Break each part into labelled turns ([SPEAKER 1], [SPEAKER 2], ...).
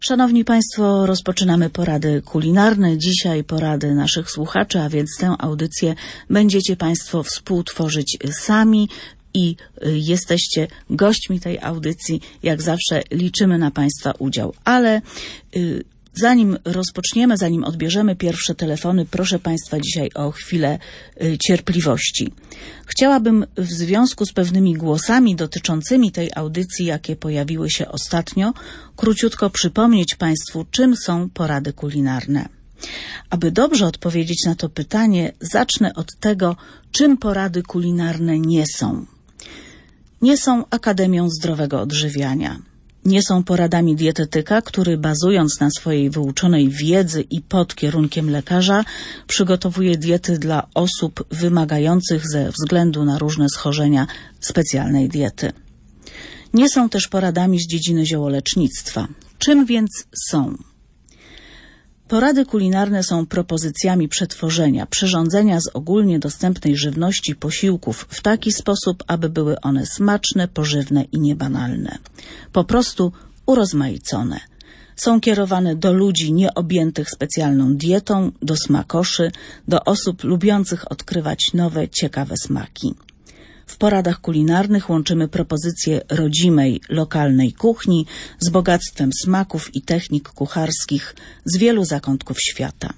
[SPEAKER 1] Szanowni Państwo, rozpoczynamy porady kulinarne. Dzisiaj porady naszych słuchaczy, a więc tę audycję będziecie Państwo współtworzyć sami i jesteście gośćmi tej audycji. Jak zawsze liczymy na Państwa udział. Ale zanim rozpoczniemy, zanim odbierzemy pierwsze telefony, proszę Państwa dzisiaj o chwilę cierpliwości. Chciałabym w związku z pewnymi głosami dotyczącymi tej audycji, jakie pojawiły się ostatnio, króciutko przypomnieć Państwu, czym są porady kulinarne. Aby dobrze odpowiedzieć na to pytanie, zacznę od tego, czym porady kulinarne nie są. Nie są Akademią Zdrowego Odżywiania. Nie są poradami dietetyka, który bazując na swojej wyuczonej wiedzy i pod kierunkiem lekarza przygotowuje diety dla osób wymagających ze względu na różne schorzenia specjalnej diety. Nie są też poradami z dziedziny ziołolecznictwa. Czym więc są? Porady kulinarne są propozycjami przetworzenia, przyrządzenia z ogólnie dostępnej żywności posiłków w taki sposób, aby były one smaczne, pożywne i niebanalne. Po prostu urozmaicone. Są kierowane do ludzi nieobjętych specjalną dietą, do smakoszy, do osób lubiących odkrywać nowe, ciekawe smaki. W poradach kulinarnych łączymy propozycje rodzimej, lokalnej kuchni z bogactwem smaków i technik kucharskich z wielu zakątków świata.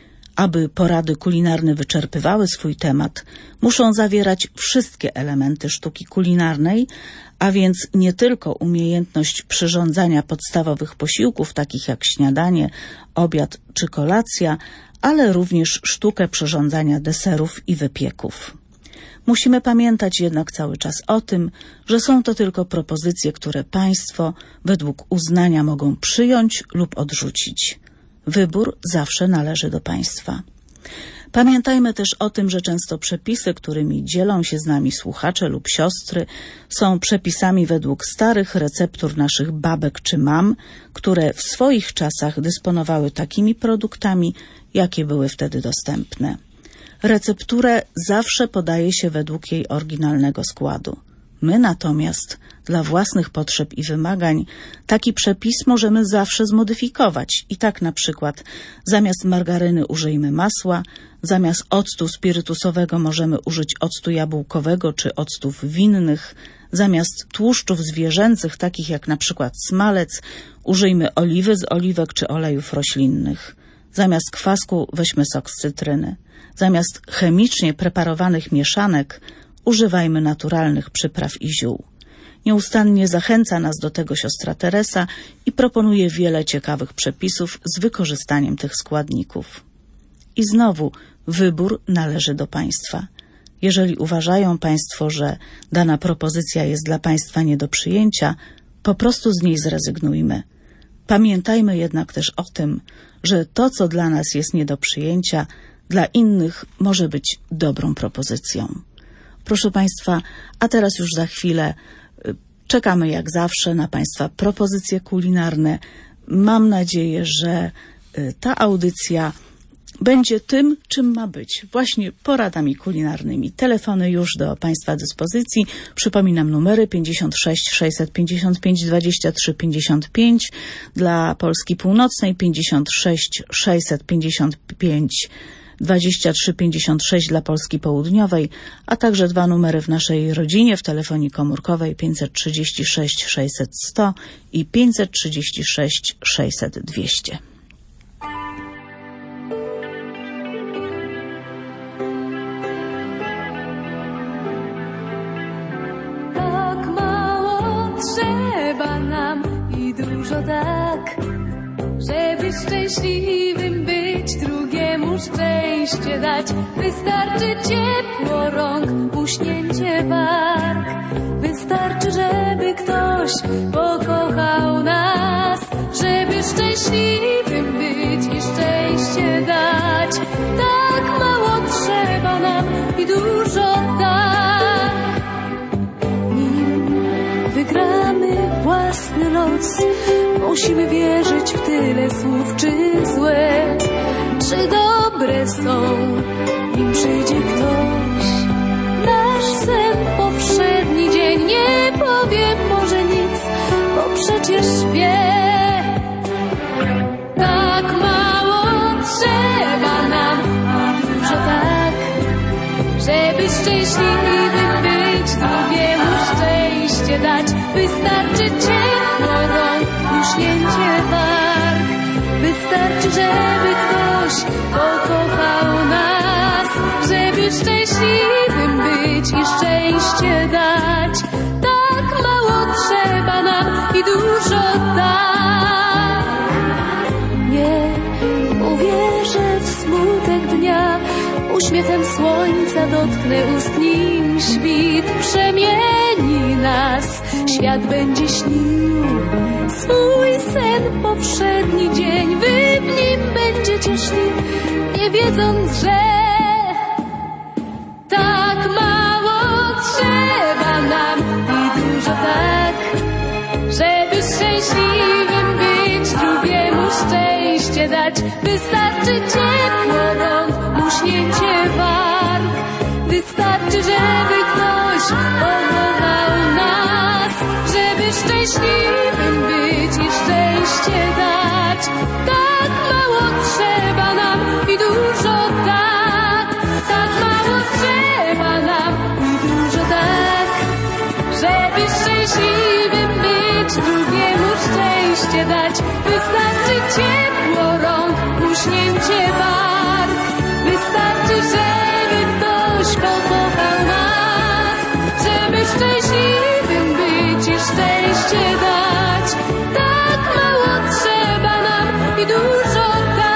[SPEAKER 1] Aby porady kulinarne wyczerpywały swój temat, muszą zawierać wszystkie elementy sztuki kulinarnej, a więc nie tylko umiejętność przyrządzania podstawowych posiłków, takich jak śniadanie, obiad czy kolacja, ale również sztukę przyrządzania deserów i wypieków. Musimy pamiętać jednak cały czas o tym, że są to tylko propozycje, które Państwo według uznania mogą przyjąć lub odrzucić. Wybór zawsze należy do Państwa. Pamiętajmy też o tym, że często przepisy, którymi dzielą się z nami słuchacze lub siostry, są przepisami według starych receptur naszych babek czy mam, które w swoich czasach dysponowały takimi produktami, jakie były wtedy dostępne. Recepturę zawsze podaje się według jej oryginalnego składu. My natomiast dla własnych potrzeb i wymagań taki przepis możemy zawsze zmodyfikować. I tak na przykład zamiast margaryny użyjmy masła, zamiast octu spirytusowego możemy użyć octu jabłkowego czy octów winnych, zamiast tłuszczów zwierzęcych, takich jak na przykład smalec, użyjmy oliwy z oliwek czy olejów roślinnych. Zamiast kwasku weźmy sok z cytryny. Zamiast chemicznie preparowanych mieszanek używajmy naturalnych przypraw i ziół. Nieustannie zachęca nas do tego siostra Teresa i proponuje wiele ciekawych przepisów z wykorzystaniem tych składników. I znowu wybór należy do Państwa. Jeżeli uważają Państwo, że dana propozycja jest dla Państwa nie do przyjęcia, po prostu z niej zrezygnujmy. Pamiętajmy jednak też o tym, że to, co dla nas jest nie do przyjęcia, dla innych może być dobrą propozycją. Proszę Państwa, a teraz już za chwilę czekamy jak zawsze na Państwa propozycje kulinarne. Mam nadzieję, że ta audycja będzie tym, czym ma być. Właśnie poradami kulinarnymi. Telefony już do Państwa dyspozycji. Przypominam numery 56 655 23 55 dla Polski Północnej, 56 655 23 56 dla Polski Południowej, a także dwa numery w naszej rodzinie w telefonii komórkowej 536 600 100 i 536 600 200.
[SPEAKER 2] Tak mało trzeba nam i dużo tak, żeby szczęśliwym być, drugiemu szczęście dać. Wystarczy ciepło rąk, uśnięcie bark. Wystarczy, żeby ktoś pokochał nas, żeby szczęśliwym być i szczęście dać. Tak mało trzeba nam i dużo tak. Nim wygramy własny los, musimy wierzyć w tyle słów, czy złe, czy dobre są. Nim przyjdzie ktoś, nasz sen powszedni dzień, nie powiem może nic, bo przecież wie, Wystarczy ciepło rąk, uśnięcie warg. Wystarczy, żeby ktoś pokochał nas, żeby szczęśliwym być i szczęście dać. Tak mało trzeba nam i dużo tak. Nie uwierzę w smutek dnia, uśmiechem słońca dotknę ust, nim świt przemieni nas. Świat będzie śnił swój sen powszedni dzień. Wy w nim będziecie szli, nie wiedząc, że tak mało trzeba nam i dużo tak, żeby szczęśliwym być, drugiemu szczęście dać. Wystarczy ciepło rąk, uśnięcie warg. Wystarczy, żeby ktoś pokochał nas, żeby szczęśliwym być i szczęście dać. Tak mało trzeba nam i dużo tak. Tak mało trzeba nam i dużo tak, żeby szczęśliwym być, drugiemu szczęście dać. Wystarczy ciepło rąk, uśnięcie warg. Wystarczy, żeby ktoś pokochał nas, żeby szczęśliwym być i szczęście dać. Tak mało trzeba nam i dużo tak.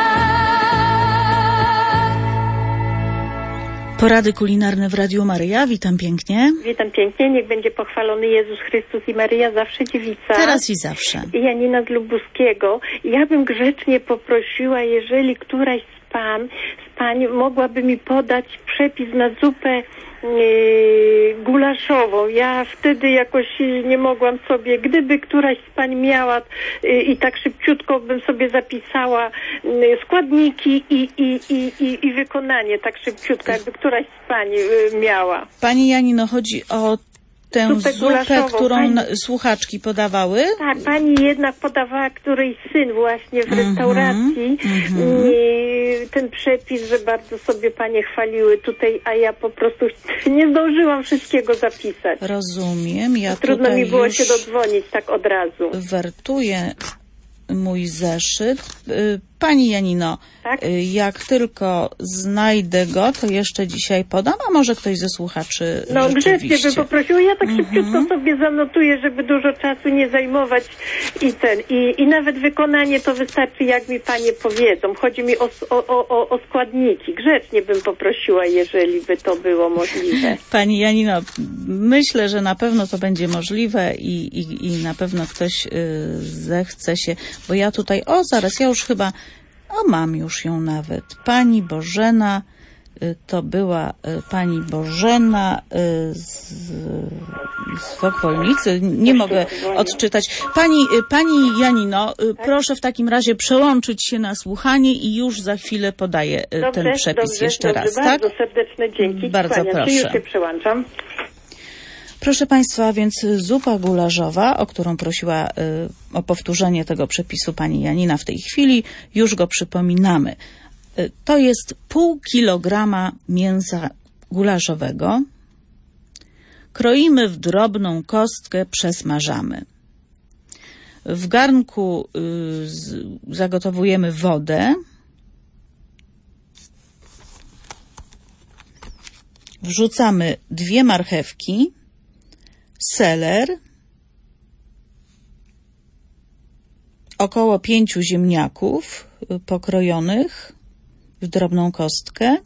[SPEAKER 1] Porady kulinarne w Radiu Maryja. Witam pięknie.
[SPEAKER 3] Witam pięknie. Niech będzie pochwalony Jezus Chrystus i Maryja, zawsze dziewica.
[SPEAKER 1] Teraz i zawsze.
[SPEAKER 3] I Janina z Lubuskiego. Ja bym grzecznie poprosiła, jeżeli któraś z pań mogłaby mi podać przepis na zupę gulaszową. Ja wtedy jakoś nie mogłam sobie, gdyby któraś z pań miała i tak szybciutko bym sobie zapisała składniki i wykonanie tak szybciutko, jakby któraś z pań miała.
[SPEAKER 1] Pani Janino, chodzi o tę zupę, którą słuchaczki podawały?
[SPEAKER 3] Tak, pani jednak podawała któryś syn właśnie w restauracji. Ten przepis, że bardzo sobie panie chwaliły tutaj, a ja po prostu nie zdążyłam wszystkiego zapisać.
[SPEAKER 1] Rozumiem. Ja
[SPEAKER 3] trudno mi było się dodzwonić tak od razu.
[SPEAKER 1] Wertuję mój zeszyt. Pani Janino, tak? Jak tylko znajdę go, to jeszcze dzisiaj podam, a może ktoś ze słuchaczy
[SPEAKER 3] grzecznie bym poprosiła. Ja tak szybciutko sobie zanotuję, żeby dużo czasu nie zajmować i nawet wykonanie to wystarczy, jak mi panie powiedzą. Chodzi mi o składniki. Grzecznie bym poprosiła, jeżeli by to było możliwe.
[SPEAKER 1] Pani Janino, myślę, że na pewno to będzie możliwe i na pewno ktoś zechce się, bo ja tutaj, zaraz, ja już chyba mam już ją nawet. Pani Bożena, to była pani Bożena z Wokwolnicy. Nie mogę odczytać. Pani Janino, proszę w takim razie przełączyć się na słuchanie i już za chwilę podaję ten przepis jeszcze raz. Tak?
[SPEAKER 3] Bardzo serdeczne dzięki.
[SPEAKER 1] Bardzo proszę.
[SPEAKER 3] Już się przełączam.
[SPEAKER 1] Proszę Państwa, więc zupa gulaszowa, o którą prosiła o powtórzenie tego przepisu pani Janina w tej chwili, już go przypominamy. To jest 0,5 kilograma mięsa gulaszowego. Kroimy w drobną kostkę, przesmażamy. W garnku zagotowujemy wodę. Wrzucamy 2 marchewki, seler, około 5 ziemniaków pokrojonych w drobną kostkę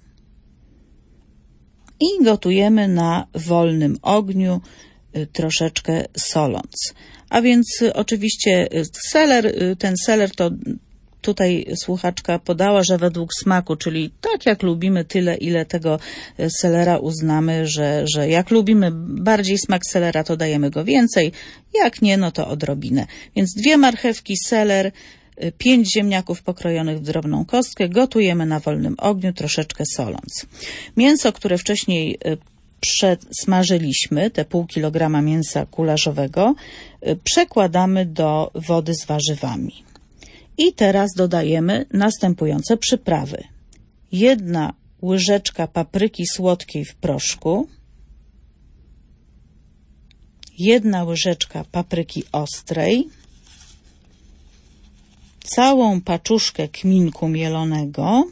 [SPEAKER 1] i gotujemy na wolnym ogniu, troszeczkę soląc. A więc oczywiście ten seler to tutaj słuchaczka podała, że według smaku, czyli tak jak lubimy, tyle ile tego selera uznamy, że jak lubimy bardziej smak selera, to dajemy go więcej, jak nie, no to odrobinę. Więc 2 marchewki, seler, 5 ziemniaków pokrojonych w drobną kostkę, gotujemy na wolnym ogniu, troszeczkę soląc. Mięso, które wcześniej przedsmażyliśmy, te 0,5 kilograma mięsa gulaszowego, przekładamy do wody z warzywami. I teraz dodajemy następujące przyprawy. 1 łyżeczka papryki słodkiej w proszku, 1 łyżeczka papryki ostrej, całą paczuszkę kminku mielonego,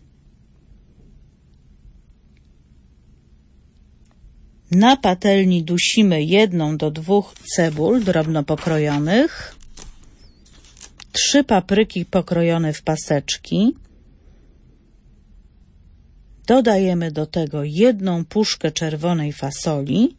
[SPEAKER 1] na patelni dusimy 1 do 2 cebul drobno pokrojonych, 3 papryki pokrojone w paseczki. Dodajemy do tego 1 puszkę czerwonej fasoli,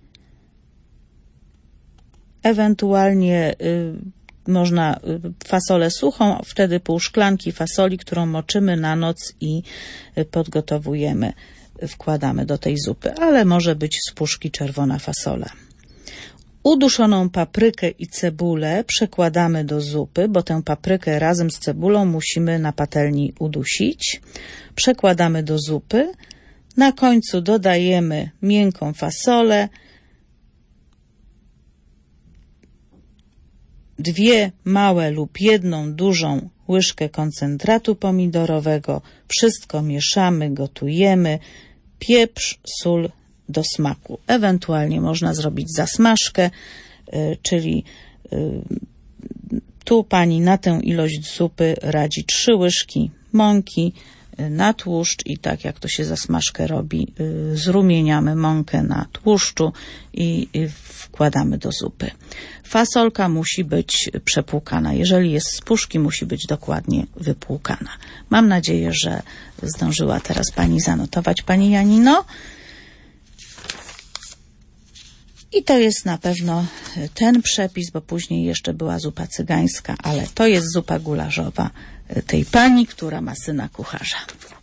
[SPEAKER 1] ewentualnie można fasolę suchą, wtedy pół szklanki fasoli, którą moczymy na noc i podgotowujemy, wkładamy do tej zupy, ale może być z puszki czerwona fasola. Uduszoną paprykę i cebulę przekładamy do zupy, bo tę paprykę razem z cebulą musimy na patelni udusić. Przekładamy do zupy. Na końcu dodajemy miękką fasolę, 2 małe lub 1 dużą łyżkę koncentratu pomidorowego. Wszystko mieszamy, gotujemy. Pieprz, sól do smaku. Ewentualnie można zrobić zasmażkę, czyli tu pani na tę ilość zupy radzi 3 łyżki mąki na tłuszcz i tak jak to się zasmażkę robi, zrumieniamy mąkę na tłuszczu i wkładamy do zupy. Fasolka musi być przepłukana. Jeżeli jest z puszki, musi być dokładnie wypłukana. Mam nadzieję, że zdążyła teraz pani zanotować, pani Janino. I to jest na pewno ten przepis, bo później jeszcze była zupa cygańska, ale to jest zupa gulaszowa tej pani, która ma syna kucharza.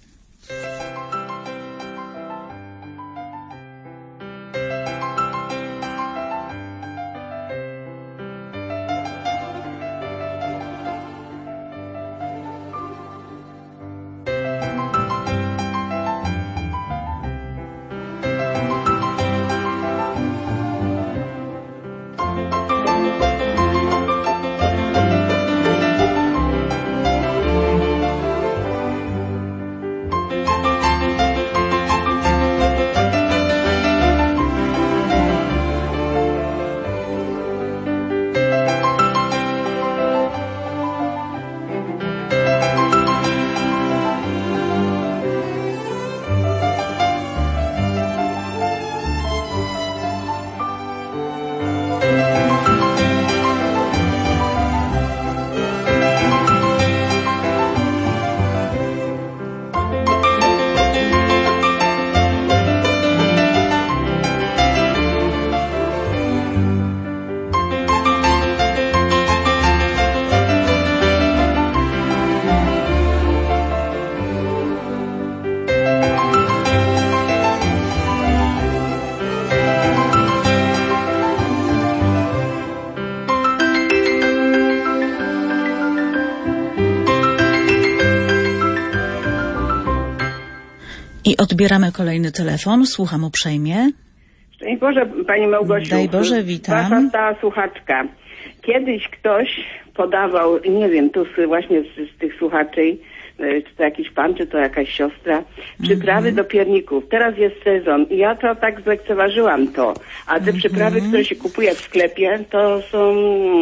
[SPEAKER 1] I odbieramy kolejny telefon. Słucham uprzejmie.
[SPEAKER 4] Szczęść Boże, Pani Małgosiu.
[SPEAKER 1] Daj Boże, witam.
[SPEAKER 4] Wasza stała słuchaczka. Kiedyś ktoś podawał, nie wiem, tu właśnie z tych słuchaczy, czy to jakiś pan, czy to jakaś siostra, przyprawy do pierników. Teraz jest sezon i ja to tak zlekceważyłam to. A te przyprawy, które się kupuje w sklepie, to są,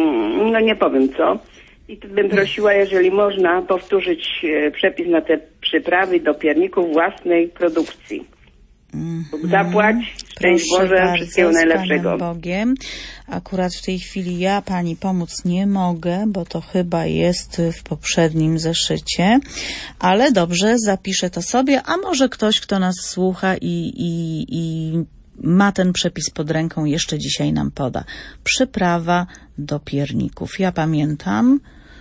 [SPEAKER 4] no nie powiem co. I tu bym prosiła, jeżeli można, powtórzyć przepis na te przyprawy do pierników własnej produkcji. Zapłać, szczęść Boże, wszystkiego najlepszego.
[SPEAKER 1] Z Panem Bogiem. Akurat w tej chwili ja pani pomóc nie mogę, bo to chyba jest w poprzednim zeszycie, ale dobrze, zapiszę to sobie, a może ktoś, kto nas słucha i ma ten przepis pod ręką, jeszcze dzisiaj nam poda. Przyprawa do pierników. Ja pamiętam,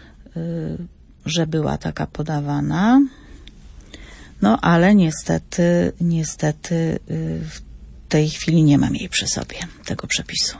[SPEAKER 1] że była taka podawana. No, ale niestety w tej chwili nie mam jej przy sobie, tego przepisu.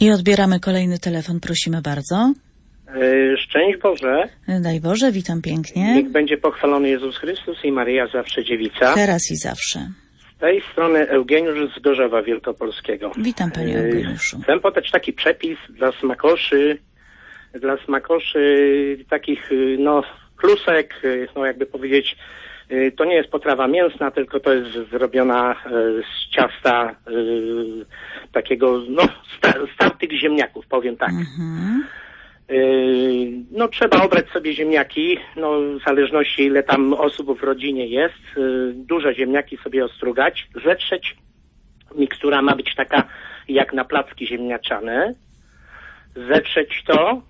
[SPEAKER 1] I odbieramy kolejny telefon, prosimy bardzo.
[SPEAKER 5] Szczęść Boże.
[SPEAKER 1] Daj Boże, witam pięknie.
[SPEAKER 5] Niech będzie pochwalony Jezus Chrystus i Maryja zawsze dziewica.
[SPEAKER 1] Teraz i zawsze.
[SPEAKER 5] Z tej strony Eugeniusz z Gorzowa Wielkopolskiego.
[SPEAKER 1] Witam Panie Eugeniuszu.
[SPEAKER 5] Chcę podać taki przepis dla smakoszy takich, klusek, jakby powiedzieć, to nie jest potrawa mięsna, tylko to jest zrobiona z ciasta takiego, startych ziemniaków, powiem tak. Trzeba obrać sobie ziemniaki, w zależności ile tam osób w rodzinie jest, duże ziemniaki sobie ostrugać, zetrzeć. Mikstura ma być taka jak na placki ziemniaczane. Zetrzeć to.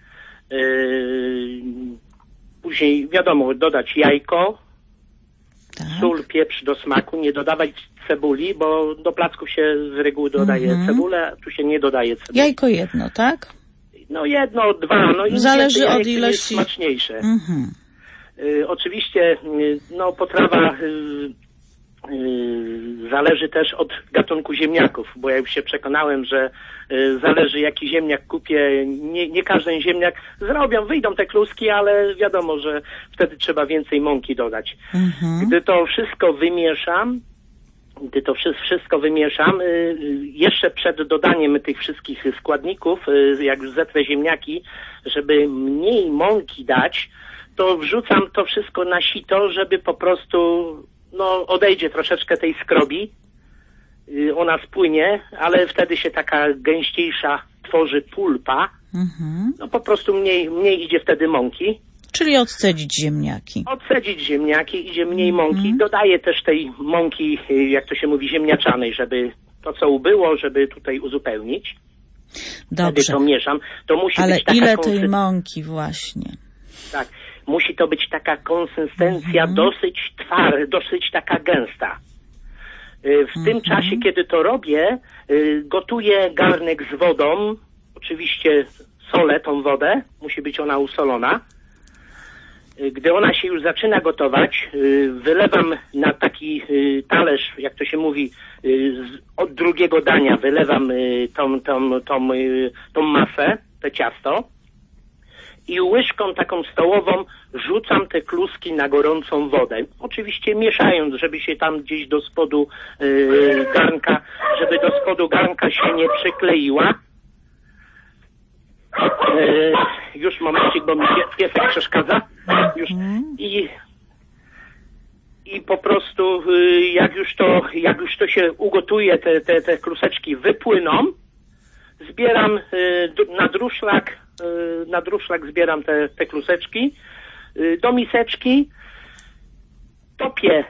[SPEAKER 5] Później wiadomo, dodać jajko, sól, pieprz do smaku, nie dodawać cebuli, bo do placków się z reguły dodaje cebulę, a tu się nie dodaje cebuli.
[SPEAKER 1] Jajko jedno, tak?
[SPEAKER 5] Jedno, dwa, im
[SPEAKER 1] zależy
[SPEAKER 5] więcej
[SPEAKER 1] od ilości.
[SPEAKER 5] Jest smaczniejsze. Oczywiście, potrawa zależy też od gatunku ziemniaków, bo ja już się przekonałem, że zależy jaki ziemniak kupię, nie każdy ziemniak wyjdą te kluski, ale wiadomo, że wtedy trzeba więcej mąki dodać. Gdy to wszystko wymieszam, jeszcze przed dodaniem tych wszystkich składników, jak już zetrę ziemniaki, żeby mniej mąki dać, to wrzucam to wszystko na sito, żeby po prostu odejdzie troszeczkę tej skrobi, ona spłynie, ale wtedy się taka gęściejsza tworzy pulpa, po prostu mniej idzie wtedy mąki.
[SPEAKER 1] Czyli odcedzić ziemniaki.
[SPEAKER 5] Idzie mniej mąki. Dodaję też tej mąki, jak to się mówi, ziemniaczanej, żeby to co ubyło, żeby tutaj uzupełnić.
[SPEAKER 1] Dobrze.
[SPEAKER 5] Wtedy to mieszam. To musi
[SPEAKER 1] ale
[SPEAKER 5] być taka
[SPEAKER 1] ile tej mąki właśnie?
[SPEAKER 5] Tak. Musi to być taka konsystencja dosyć taka gęsta. W tym czasie, kiedy to robię, gotuję garnek z wodą. Oczywiście solę tą wodę. Musi być ona usolona. Gdy ona się już zaczyna gotować, wylewam na taki talerz, jak to się mówi, od drugiego dania wylewam tą masę, to ciasto i łyżką taką stołową rzucam te kluski na gorącą wodę. Oczywiście mieszając, żeby się tam gdzieś do spodu garnka się nie przykleiła. Już momencik, bo mi piesek przeszkadza. I po prostu jak już to się ugotuje, te kluseczki wypłyną, zbieram na druszlak zbieram te kluseczki, do miseczki topię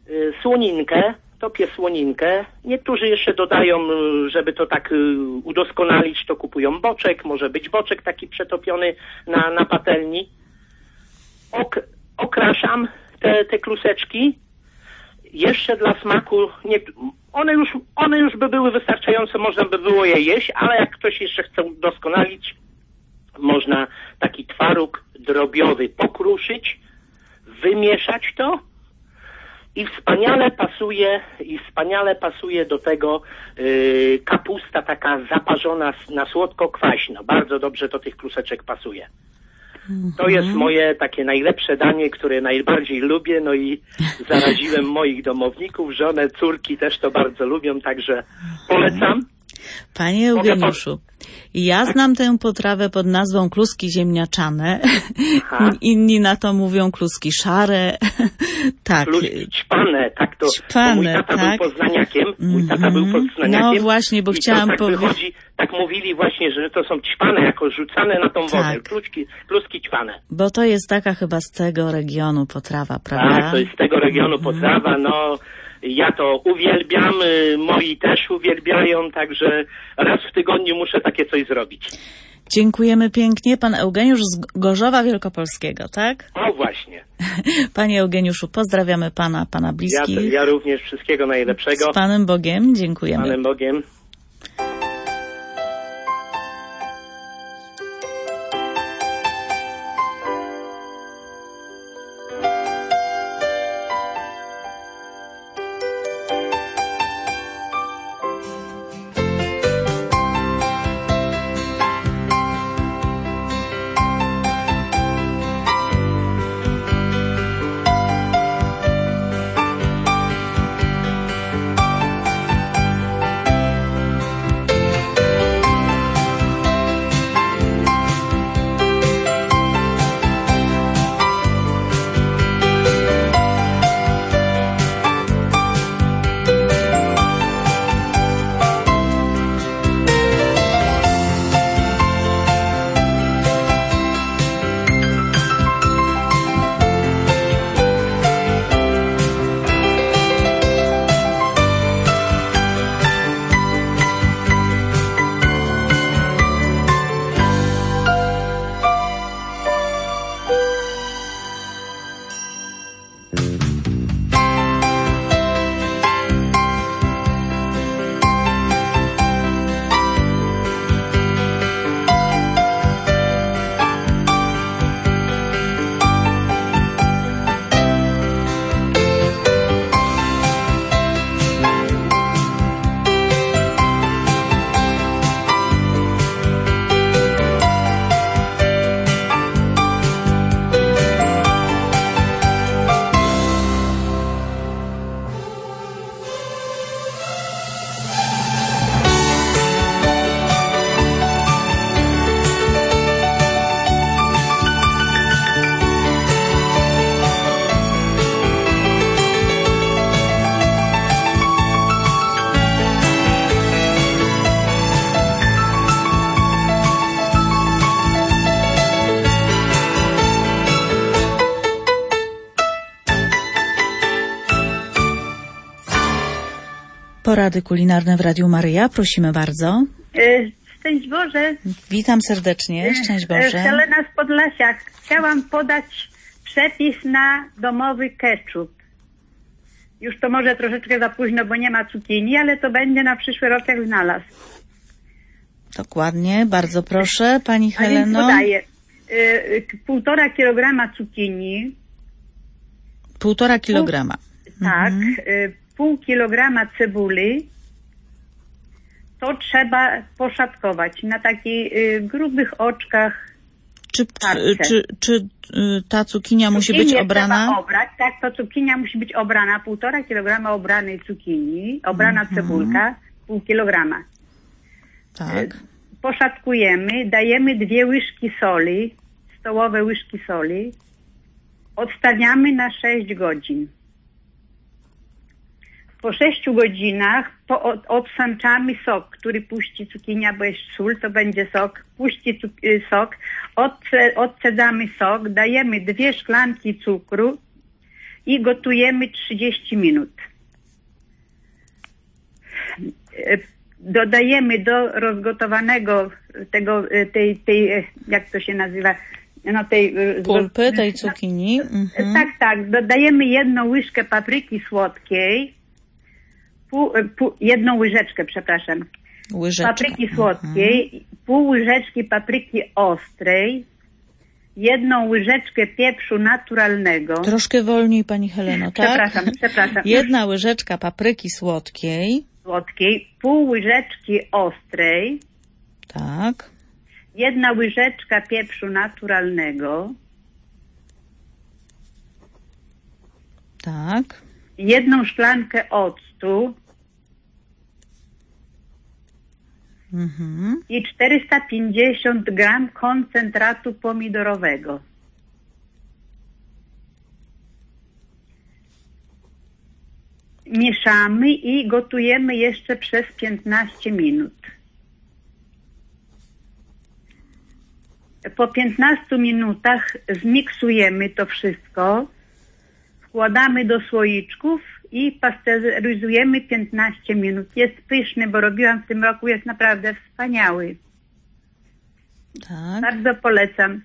[SPEAKER 5] słoninkę. Niektórzy jeszcze dodają, żeby to tak udoskonalić, to kupują boczek, może być boczek taki przetopiony na patelni. Okraszam te kluseczki. Jeszcze dla smaku, one już by były wystarczające, można by było je jeść, ale jak ktoś jeszcze chce udoskonalić, można taki twaróg drobiowy pokruszyć, wymieszać to i wspaniale pasuje do tego kapusta taka zaparzona na słodko-kwaśno. Bardzo dobrze do tych kluseczek pasuje. To jest moje takie najlepsze danie, które najbardziej lubię, i zaraziłem moich domowników, żonę, córki też to bardzo lubią, także polecam.
[SPEAKER 1] Panie Eugeniuszu, ja znam tę potrawę pod nazwą kluski ziemniaczane. Inni na to mówią kluski szare. Tak.
[SPEAKER 5] Kluski ćpane, tak to. Mój tata był poznaniakiem.
[SPEAKER 1] No właśnie, bo chciałam powiedzieć.
[SPEAKER 5] Tak mówili właśnie, że to są ćpane, jako rzucane na tą wodę. Kluski ćpane.
[SPEAKER 1] Bo to jest taka chyba z tego regionu potrawa, prawda?
[SPEAKER 5] Tak, to jest z tego regionu potrawa, ja to uwielbiam, moi też uwielbiają, także raz w tygodniu muszę takie coś zrobić.
[SPEAKER 1] Dziękujemy pięknie. Pan Eugeniusz z Gorzowa Wielkopolskiego, tak?
[SPEAKER 5] O, właśnie.
[SPEAKER 1] Panie Eugeniuszu, pozdrawiamy pana bliskich.
[SPEAKER 5] Ja również wszystkiego najlepszego.
[SPEAKER 1] Z Panem Bogiem, dziękujemy.
[SPEAKER 5] Z Panem Bogiem.
[SPEAKER 1] porady kulinarne w Radiu Maryja. Prosimy bardzo.
[SPEAKER 6] Szczęść Boże.
[SPEAKER 1] Witam serdecznie. Szczęść Boże.
[SPEAKER 6] Helena z Podlasia. Chciałam podać przepis na domowy ketchup. Już to może troszeczkę za późno, bo nie ma cukinii, ale to będzie na przyszły rok jak znalazł.
[SPEAKER 1] Dokładnie. Bardzo proszę, pani Heleno.
[SPEAKER 6] A więc podaję 1,5 kilograma cukinii.
[SPEAKER 1] 1,5 kilograma.
[SPEAKER 6] Tak. Pół kilograma cebuli. To trzeba poszatkować na takich grubych oczkach.
[SPEAKER 1] Czy ta cukinia musi być obrana?
[SPEAKER 6] Trzeba obrać, tak, to cukinia musi być obrana. 1,5 kilograma obranej cukinii, obrana cebulka, pół kilograma.
[SPEAKER 1] Tak.
[SPEAKER 6] Poszatkujemy, dajemy 2 łyżki soli, stołowe łyżki soli. Odstawiamy na 6 godzin. Po 6 godzinach odsączamy sok, który puści cukinia, bo jest sól, to będzie sok. Puści sok, odcedzamy sok, dajemy 2 szklanki cukru i gotujemy 30 minut. Dodajemy do rozgotowanego tej jak to się nazywa, tej
[SPEAKER 1] pulpy, tej cukinii.
[SPEAKER 6] Tak, dodajemy 1 łyżkę papryki słodkiej, 1 łyżeczkę, przepraszam. Papryki słodkiej, pół łyżeczki papryki ostrej, 1 łyżeczkę pieprzu naturalnego.
[SPEAKER 1] Troszkę wolniej, pani Heleno, tak?
[SPEAKER 6] Przepraszam.
[SPEAKER 1] 1 łyżeczka papryki słodkiej,
[SPEAKER 6] pół łyżeczki ostrej.
[SPEAKER 1] Tak.
[SPEAKER 6] 1 łyżeczka pieprzu naturalnego.
[SPEAKER 1] Tak.
[SPEAKER 6] 1 szklankę octu. I 450 gram koncentratu pomidorowego. Mieszamy i gotujemy jeszcze przez 15 minut. Po 15 minutach zmiksujemy to wszystko, wkładamy do słoiczków i pasteryzujemy 15 minut. Jest pyszny, bo robiłam w tym roku, jest naprawdę wspaniały.
[SPEAKER 1] Tak.
[SPEAKER 6] Bardzo polecam.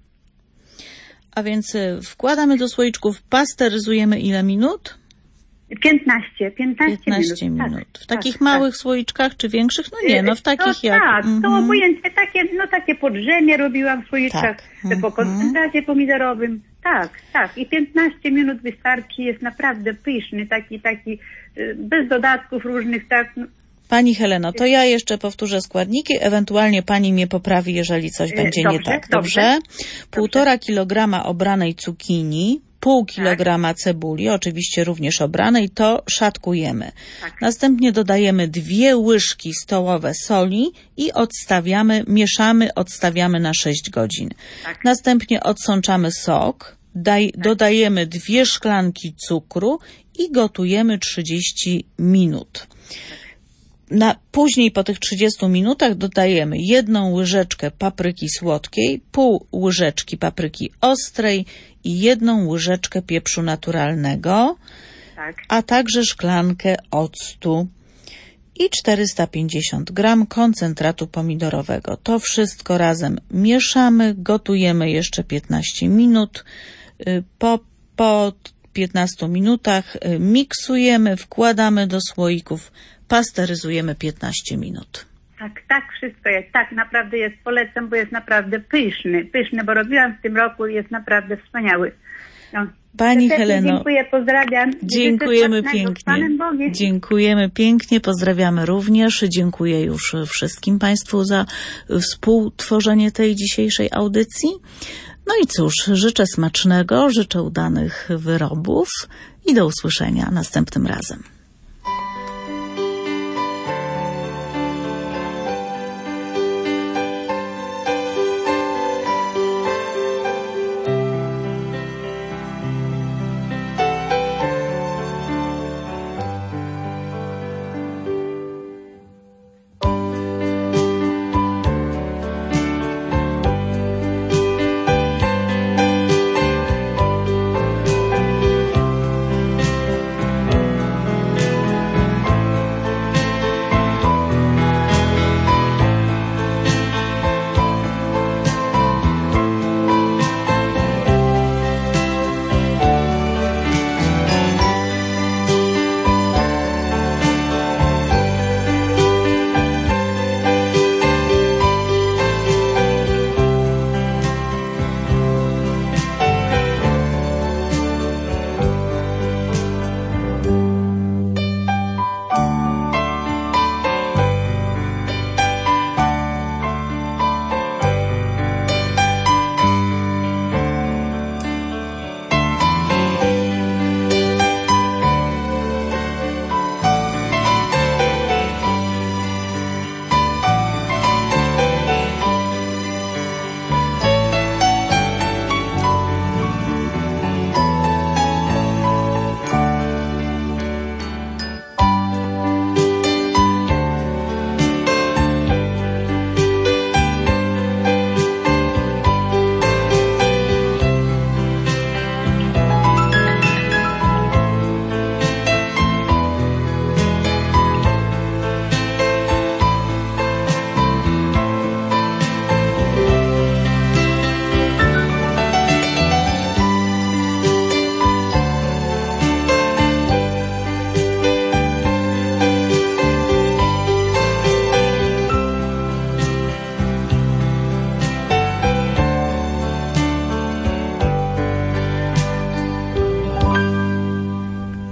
[SPEAKER 1] A więc wkładamy do słoiczków, pasteryzujemy ile minut?
[SPEAKER 6] 15 minut.
[SPEAKER 1] Tak, w takich małych słoiczkach czy większych? No nie, no w takich jak...
[SPEAKER 6] Tak, to obojętnie takie podrzemie robiłam w słoiczkach, po koncentracie pomidorowym. Tak. I 15 minut wystarczy, jest naprawdę pyszny, taki bez dodatków różnych, tak.
[SPEAKER 1] Pani Heleno, to ja jeszcze powtórzę składniki, ewentualnie pani mnie poprawi, jeżeli coś będzie nie tak. Dobrze? 1,5 kilograma obranej cukinii, pół kilograma cebuli, oczywiście również obranej, to szatkujemy. Tak. Następnie dodajemy 2 łyżki stołowe soli i odstawiamy na 6 godzin. Tak. Następnie odsączamy sok, dodajemy 2 szklanki cukru i gotujemy 30 minut. Później po tych 30 minutach dodajemy 1 łyżeczkę papryki słodkiej, pół łyżeczki papryki ostrej i 1 łyżeczkę pieprzu naturalnego, a także szklankę octu i 450 gram koncentratu pomidorowego. To wszystko razem mieszamy, gotujemy jeszcze 15 minut. Po 15 minutach miksujemy, wkładamy do słoików, pasteryzujemy 15 minut.
[SPEAKER 6] Tak, wszystko jest. Tak, naprawdę jest, polecam, bo jest naprawdę pyszny, bo robiłam w tym roku, jest naprawdę wspaniały. No.
[SPEAKER 1] Pani Heleno,
[SPEAKER 6] dziękuję, pozdrawiam.
[SPEAKER 1] Dziękujemy pięknie. Dziękujemy pięknie, pozdrawiamy również. Dziękuję już wszystkim Państwu za współtworzenie tej dzisiejszej audycji. No i cóż, życzę smacznego, życzę udanych wyrobów i do usłyszenia następnym razem.